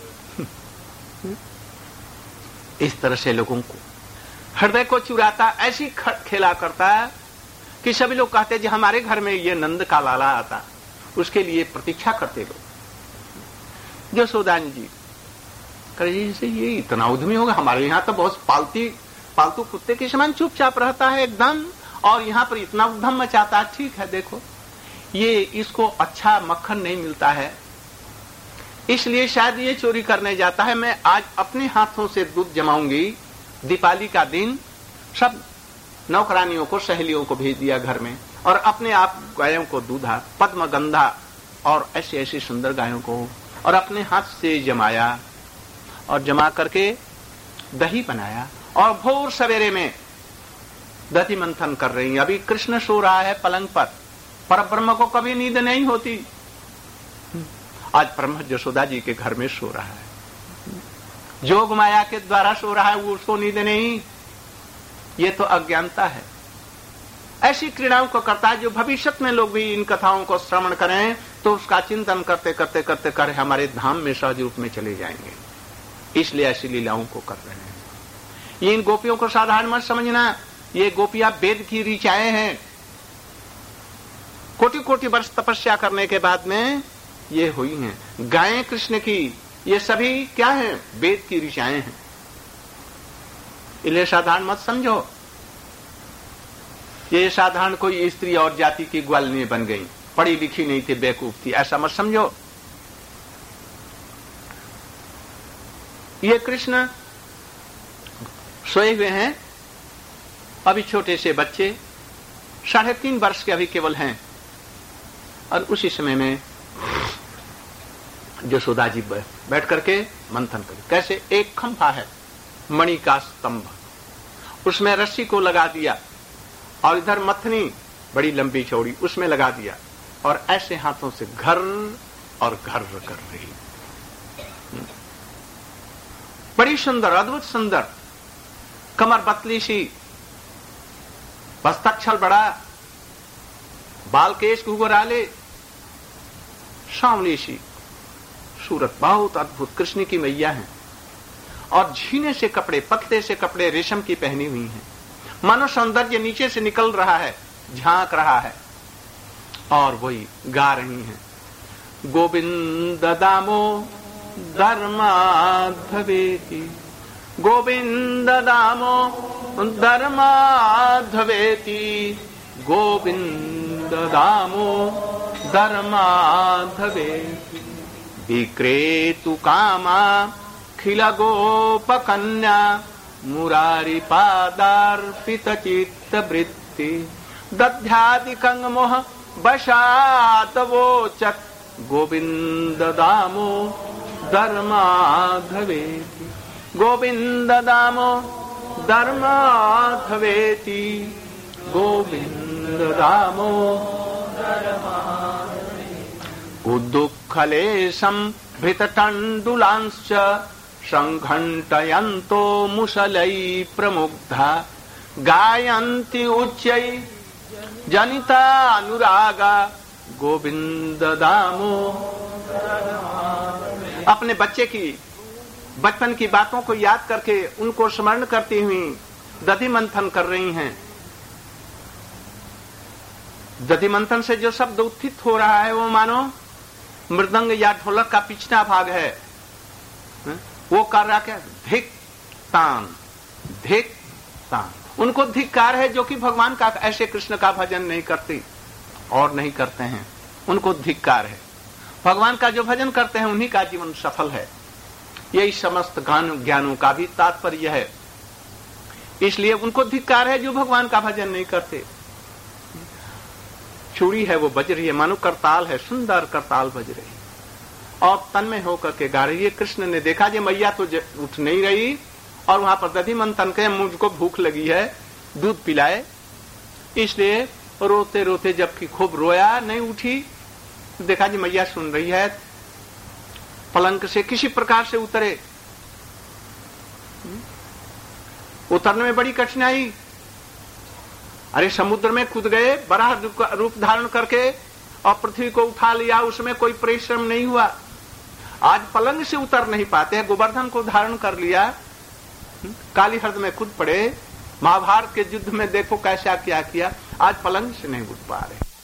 इस तरह से लोगों को हृदय को चुराता, ऐसी खेला करता है कि सभी लोग कहते हैं हमारे घर में ये नंद का लाला आता, उसके लिए प्रतीक्षा करते लोग। यशोदानी जी कहे से ये इतना उद्यमी होगा, हमारे यहाँ तो बहुत पालतू कुत्ते के समान चुपचाप रहता है एकदम, और यहाँ पर इतना उद्यम मचाता है। ठीक है देखो ये इसको अच्छा मक्खन नहीं मिलता है, इसलिए शायद ये चोरी करने जाता है। मैं आज अपने हाथों से दूध जमाऊंगी, दीपावली का दिन सब नौकरानियों को सहेलियों को भेज दिया घर में, और अपने आप गायों को दूधा, पद्मगंधा और ऐसी ऐसी सुंदर गायों को, और अपने हाथ से जमाया और जमा करके दही बनाया, और भोर सवेरे में दधि मंथन कर रही हैं। अभी कृष्ण सो रहा है पलंग पर, परब्रह्म को कभी नींद नहीं होती। आज ब्रह्म यशोदा जी के घर में सो रहा है, जोग माया के द्वारा सो रहा है, वो उसको नींद नहीं, ये तो अज्ञानता है। ऐसी क्रीड़ाओं को करता है जो भविष्य में लोग भी इन कथाओं को श्रवण करें तो उसका चिंतन करते करते करते कर हमारे धाम में सहज रूप में चले जाएंगे। इसलिए ऐसी लीलाओं को कर रहे हैं। ये इन गोपियों को साधारण मत समझना, ये गोपियां वेद की ऋचाएं हैं। कोटि कोटि वर्ष तपस्या करने के बाद में ये हुई हैं। गायें कृष्ण की, ये सभी क्या हैं? वेद की ऋचाएं हैं। इन्हें साधारण मत समझो, ये साधारण कोई स्त्री और जाति की ग्वालिनी बन गई, पढ़ी लिखी नहीं थी, बेवकूफ थी, ऐसा मत समझो। ये कृष्ण सोए हुए हैं, अभी छोटे से बच्चे 3.5 वर्ष के अभी केवल हैं, और उसी समय में यशोदा जी बैठ करके मंथन करें। कैसे? एक खंभा है मणि का स्तंभ, उसमें रस्सी को लगा दिया, और इधर मथनी बड़ी लंबी चौड़ी उसमें लगा दिया, और ऐसे हाथों से घर और घर कर रही। बड़ी सुंदर, अद्भुत सुंदर, कमर पतली सी, हस्ताक्षर बड़ा, बाल केश घुघराले, सांवली सी सूरत, बहुत अद्भुत कृष्ण की मैया है। और झीने से कपड़े, पतले से कपड़े रेशम की पहनी हुई हैं। मानो सौंदर्य नीचे से निकल रहा है, झांक रहा है, और वही गा रही हैं। गोविंद दामोदर माधवेति, गोविंद दामोदर धर्माधवेति गोविंद दामो धर्माधवेति विक्रेतु कामा खिल गोपकन्या मुरारी पादार्पित चित्त वृत्ति दध्यादिकं मोह वशात वोचत गोविंद दामो धर्माधवेति गोविंद दामो धर्माधवेति गोविंद दामो उद्दुःखलेशं भृतटण्डुलांश्च संघण्टयन्तो मुसलै प्रमुग्धा गायन्ति उच्चै जनिता अनुरागा गोविंद दामो। अपने बच्चे की बचपन की बातों को याद करके उनको स्मरण करती हुई दधि मंथन कर रही हैं। दधि मंथन से जो शब्द उत्थित हो रहा है वो मानो मृदंग या ढोलक का पिछला भाग है। वो कर रहा क्या? धिक तान धिक तान। उनको धिक्कार है जो कि भगवान का ऐसे कृष्ण का भजन नहीं करते और नहीं करते हैं, उनको धिक्कार है। भगवान का जो भजन करते हैं उन्हीं का जीवन सफल है। यही समस्त ज्ञानों का भी तात्पर्य है। इसलिए उनको धिक्कार है जो भगवान का भजन नहीं करते। चूड़ी है वो बज रही है, मानो करताल है, सुंदर करताल बज रही और तन में होकर के गा रही है। कृष्ण ने देखा जे मैया तो उठ नहीं रही और वहां पर दधि मंथन के मुझको भूख लगी है, दूध पिलाए। इसलिए रोते रोते जबकि खूब रोया, नहीं उठी, देखा जी मैया सुन रही है। पलंग से किसी प्रकार से उतरे, उतरने में बड़ी कठिनाई। अरे समुद्र में कूद गए बड़ा रूप धारण करके और पृथ्वी को उठा लिया, उसमें कोई परिश्रम नहीं हुआ। आज पलंग से उतर नहीं पाते हैं, गोवर्धन को धारण कर लिया, काली हृद में कूद पड़े। महाभारत के युद्ध में देखो कैसा क्या किया, आज पलंग से नहीं उठ पा रहे।